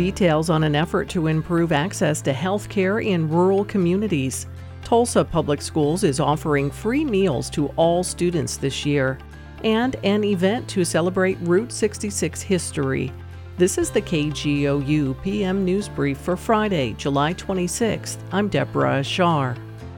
details on an effort to improve access to health care in rural communities. Tulsa Public Schools is offering free meals to all students this year, and an event to celebrate Route 66 history. This is the KGOU PM News Brief for Friday, July 26th. I'm Deborah Ashar.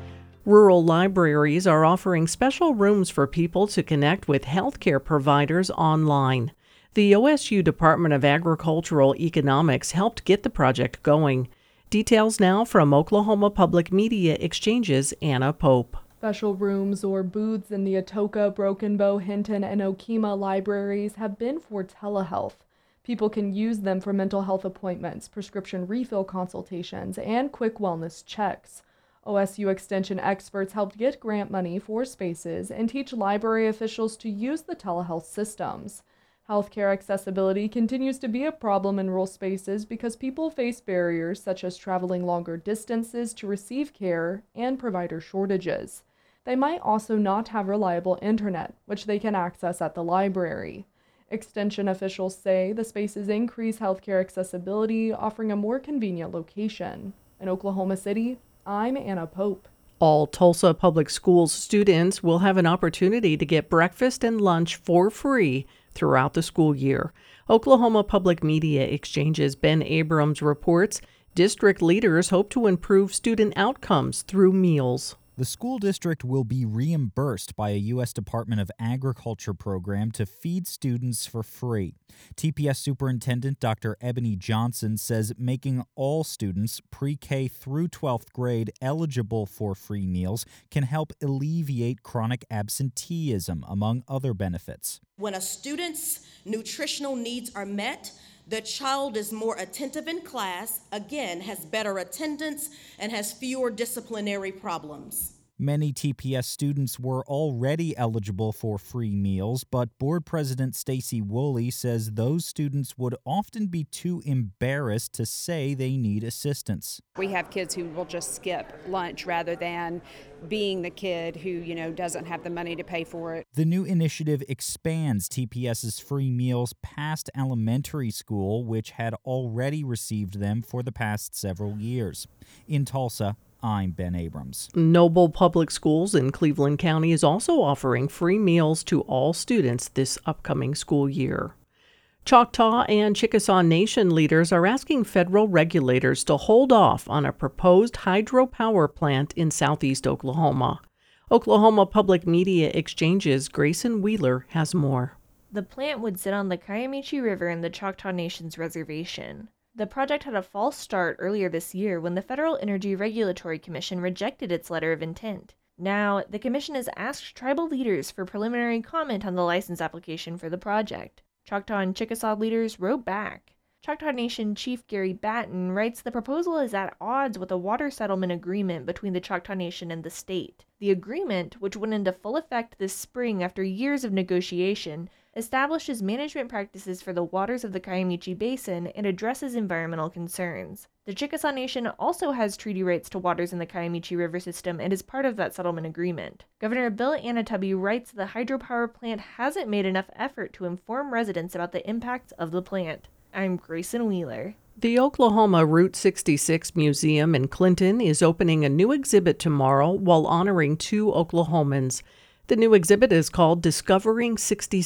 Rural libraries are offering special rooms for people to connect with healthcare providers online. The OSU Department of Agricultural Economics helped get the project going. Details now from Oklahoma Public Media Exchange's Anna Pope. Special rooms or booths in the Atoka, Broken Bow, Hinton, and Okemah libraries have been for telehealth. People can use them for mental health appointments, prescription refill consultations, and quick wellness checks. OSU Extension experts helped get grant money for spaces and teach library officials to use the telehealth systems. Healthcare accessibility continues to be a problem in rural spaces because people face barriers such as traveling longer distances to receive care and provider shortages. They might also not have reliable internet, which they can access at the library. Extension officials say the spaces increase healthcare accessibility, offering a more convenient location. In Oklahoma City, I'm Anna Pope. All Tulsa Public Schools students will have an opportunity to get breakfast and lunch for free throughout the school year. Oklahoma Public Media Exchange's Ben Abrams reports district leaders hope to improve student outcomes through meals. The school district will be reimbursed by a U.S. Department of Agriculture program to feed students for free. TPS Superintendent Dr. Ebony Johnson says making all students pre-K through 12th grade eligible for free meals can help alleviate chronic absenteeism, among other benefits. When a student's nutritional needs are met, the child is more attentive in class, again, has better attendance, and has fewer disciplinary problems. Many TPS students were already eligible for free meals, but Board President Stacy Woolley says those students would often be too embarrassed to say they need assistance. We have kids who will just skip lunch rather than being the kid who, doesn't have the money to pay for it. The new initiative expands TPS's free meals past elementary school, which had already received them for the past several years. In Tulsa, I'm Ben Abrams. Noble Public Schools in Cleveland County is also offering free meals to all students this upcoming school year. Choctaw and Chickasaw Nation leaders are asking federal regulators to hold off on a proposed hydropower plant in southeast Oklahoma. Oklahoma Public Media Exchange's Grayson Wheeler has more. The plant would sit on the Kiamichi River in the Choctaw Nation's reservation. The project had a false start earlier this year when the Federal Energy Regulatory Commission rejected its letter of intent. Now, the commission has asked tribal leaders for preliminary comment on the license application for the project. Choctaw and Chickasaw leaders wrote back. Choctaw Nation Chief Gary Batten writes the proposal is at odds with a water settlement agreement between the Choctaw Nation and the state. The agreement, which went into full effect this spring after years of negotiation, establishes management practices for the waters of the Kiamichi Basin and addresses environmental concerns. The Chickasaw Nation also has treaty rights to waters in the Kiamichi River system and is part of that settlement agreement. Governor Bill Anatubby writes the hydropower plant hasn't made enough effort to inform residents about the impacts of the plant. I'm Grayson Wheeler. The Oklahoma Route 66 Museum in Clinton is opening a new exhibit tomorrow while honoring two Oklahomans. The new exhibit is called Discovering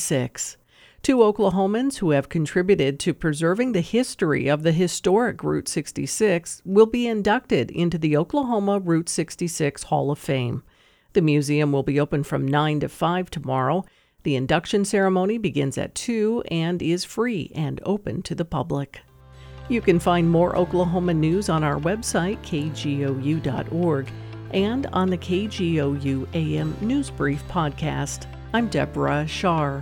66. Two Oklahomans who have contributed to preserving the history of the historic Route 66 will be inducted into the Oklahoma Route 66 Hall of Fame. The museum will be open from 9 to 5 tomorrow. The induction ceremony begins at 2 and is free and open to the public. You can find more Oklahoma news on our website, kgou.org. and on the KGOU AM News Brief podcast. I'm Deborah Ashar.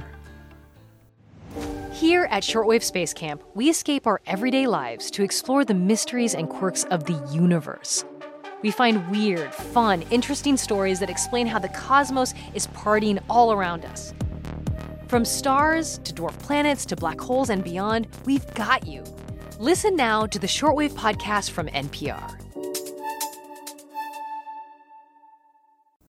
Here at Shortwave Space Camp, we escape our everyday lives to explore the mysteries and quirks of the universe. We find weird, fun, interesting stories that explain how the cosmos is partying all around us. From stars to dwarf planets to black holes and beyond, we've got you. Listen now to the Shortwave podcast from NPR.